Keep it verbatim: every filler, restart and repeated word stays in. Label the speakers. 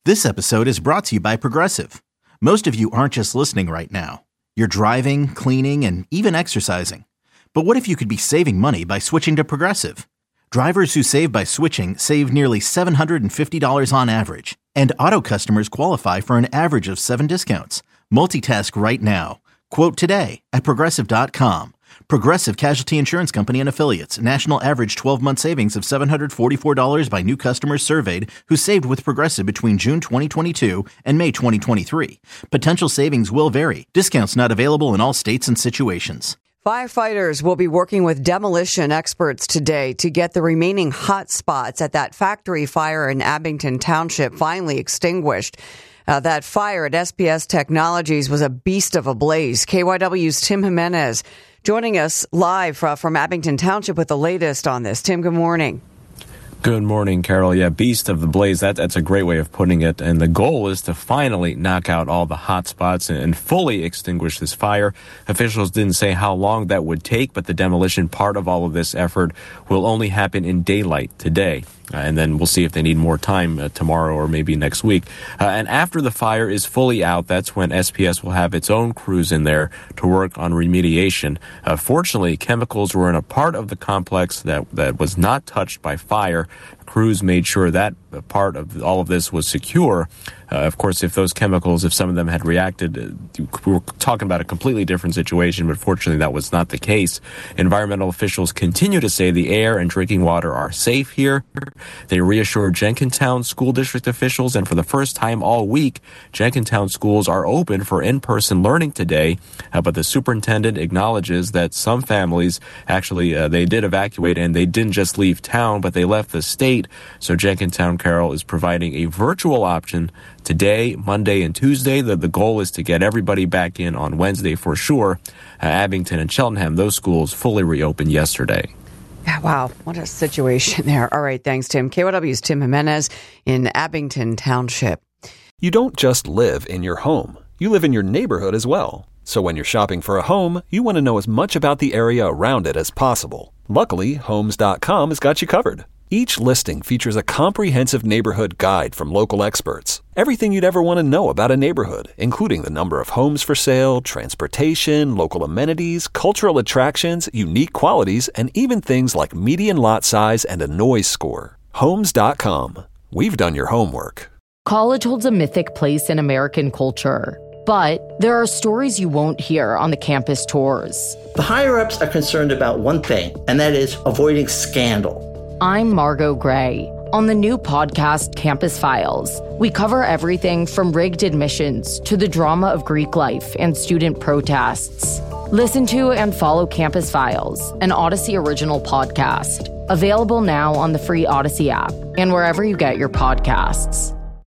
Speaker 1: This episode is brought to you by Progressive. Most of you aren't just listening right now. You're driving, cleaning, and even exercising. But what if you could be saving money by switching to Progressive? Drivers who save by switching save nearly seven hundred fifty dollars on average. And auto customers qualify for an average of seven discounts. Multitask right now. Quote today at Progressive dot com. Progressive Casualty Insurance Company and Affiliates. National average twelve-month savings of seven hundred forty-four dollars by new customers surveyed who saved with Progressive between June twenty twenty-two and May twenty twenty-three. Potential savings will vary. Discounts not available in all states and situations.
Speaker 2: Firefighters will be working with demolition experts today to get the remaining hot spots at that factory fire in Abington Township finally extinguished. Uh, that fire at S P S Technologies was a beast of a blaze. K Y W's Tim Jimenez joining us live uh, from Abington Township with the latest on this. Tim, good morning.
Speaker 3: Good morning, Carol. Yeah, beast of the blaze. That, that's a great way of putting it. And the goal is to finally knock out all the hot spots and, and fully extinguish this fire. Officials didn't say how long that would take, but the demolition part of all of this effort will only happen in daylight today. Uh, and then we'll see if they need more time uh, tomorrow or maybe next week. Uh, and after the fire is fully out, that's when S P S will have its own crews in there to work on remediation. Uh, fortunately, chemicals were in a part of the complex that, that was not touched by fire. Crews made sure that part of all of this was secure. Uh, of course, if those chemicals, if some of them had reacted, uh, we were talking about a completely different situation, but fortunately that was not the case. Environmental officials continue to say the air and drinking water are safe here. They reassured Jenkintown school district officials, and for the first time all week, Jenkintown schools are open for in-person learning today, uh, but the superintendent acknowledges that some families actually, uh, they did evacuate, and they didn't just leave town, but they left the state. So Jenkintown, Carol, is providing a virtual option today, Monday, and Tuesday. The, the goal is to get everybody back in on Wednesday for sure. Uh, Abington and Cheltenham, those schools fully reopened yesterday.
Speaker 2: Yeah, wow, what a situation there. All right, thanks, Tim. K Y W's Tim Jimenez in Abington Township.
Speaker 4: You don't just live in your home. You live in your neighborhood as well. So when you're shopping for a home, you want to know as much about the area around it as possible. Luckily, Homes dot com has got you covered. Each listing features a comprehensive neighborhood guide from local experts. Everything you'd ever want to know about a neighborhood, including the number of homes for sale, transportation, local amenities, cultural attractions, unique qualities, and even things like median lot size and a noise score. Homes dot com. We've done your homework.
Speaker 5: College holds a mythic place in American culture, but there are stories you won't hear on the campus tours.
Speaker 6: The higher-ups are concerned about one thing, and that is avoiding scandal.
Speaker 5: I'm Margot Gray. On the new podcast, Campus Files, we cover everything from rigged admissions to the drama of Greek life and student protests. Listen to and follow Campus Files, an Odyssey original podcast. Available now on the free Odyssey app and wherever you get your podcasts.